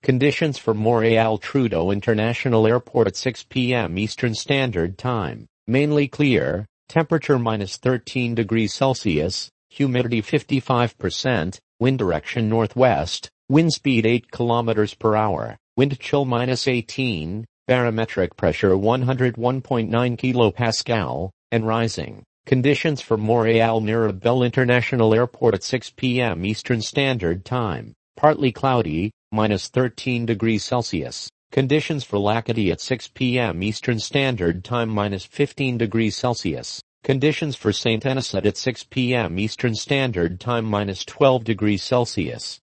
Conditions for Montréal Trudeau International Airport at 6 p.m. Eastern Standard Time. Mainly clear, temperature -13 degrees Celsius, humidity 55%, wind direction northwest, wind speed 8 kilometers per hour, wind chill -18, barometric pressure 101.9 kilopascal, and rising. Conditions for Montréal Mirabel International Airport at 6 p.m. Eastern Standard Time. Partly cloudy, -13 degrees Celsius. Conditions for Lacadie at 6 p.m. Eastern Standard Time -15 degrees Celsius. Conditions for Saint Anisette at 6 p.m. Eastern Standard Time -12 degrees Celsius.